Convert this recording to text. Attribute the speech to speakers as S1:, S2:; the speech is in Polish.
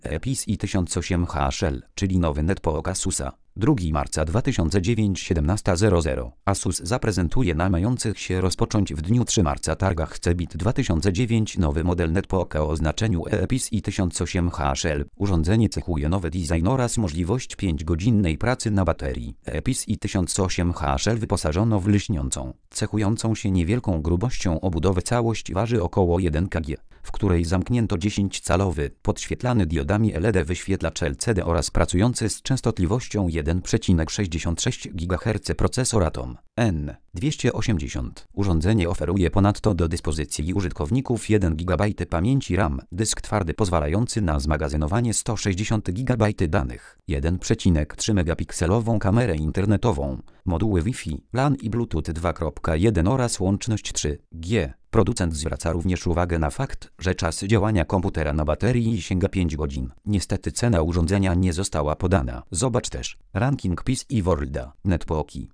S1: PCI 1008 HL, czyli nowy netbook Asusa. 2 marca 2009 17:00. Asus zaprezentuje na mających się rozpocząć w dniu 3 marca targach CeBIT 2009 nowy model netbooka o oznaczeniu PCI 1008 HL. Urządzenie cechuje nowy design oraz możliwość 5-godzinnej pracy na baterii. PCI 1008 HL wyposażono w lśniącą, cechującą się niewielką grubością obudowę. Całość waży około 1 kg, w której zamknięto 10-calowy, podświetlany diodami LED wyświetlacz LCD oraz pracujący z częstotliwością 1,66 GHz procesor Atom N280. Urządzenie oferuje ponadto do dyspozycji użytkowników 1 GB pamięci RAM, dysk twardy pozwalający na zmagazynowanie 160 GB danych, 1,3 megapikselową kamerę internetową, moduły Wi-Fi, LAN i Bluetooth 2.1 oraz łączność 3G. Producent zwraca również uwagę na fakt, że czas działania komputera na baterii sięga 5 godzin. Niestety cena urządzenia nie została podana. Zobacz też ranking PCI Worlda. Netbooki.